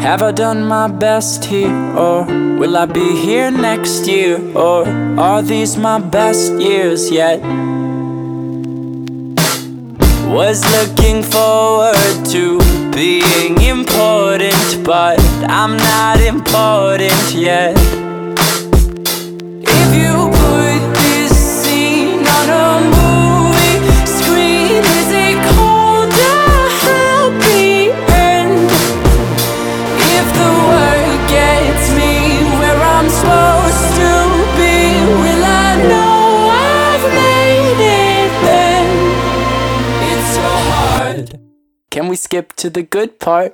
Have I done my best here, or will I be here next year? Or are these my best years yet? Was looking forward to being important, but I'm not important yet. If you put this scene on a movie screen, is it called a happy end? If the word gets me where I'm supposed to be, will I know I've made it then? It's so hard. Can we skip to the good part?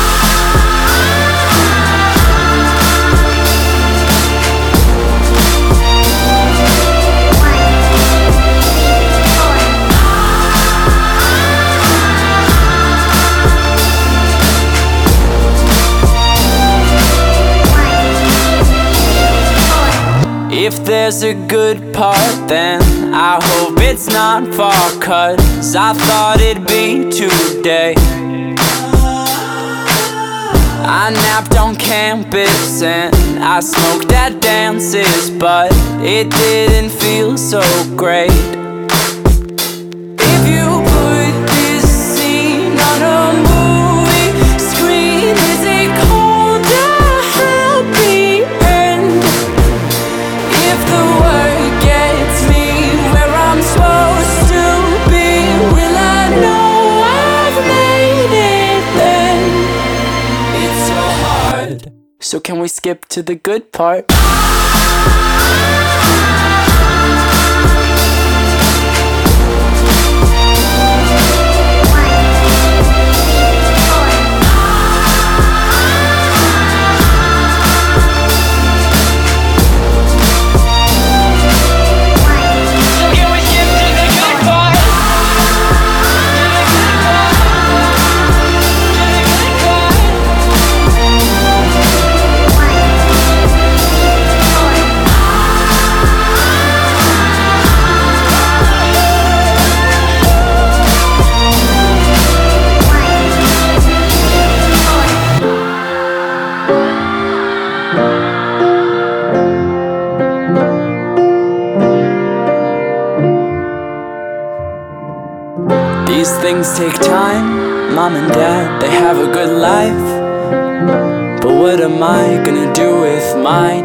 If there's a good part, then I hope it's not far, 'cause I thought it'd be today. I napped on campus and I smoked at dances, but it didn't feel so great. If you put this scene on a movie screen, is it called a happy end? If the word gets me where I'm supposed to be, will I know I've made it then? It's so hard. So can we skip to the good part? These things take time. Mom and dad, they have a good life, but what am I gonna do with mine?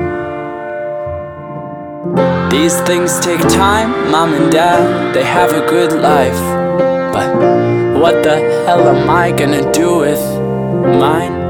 These things take time. Mom and dad, they have a good life, but what the hell am I gonna do with mine?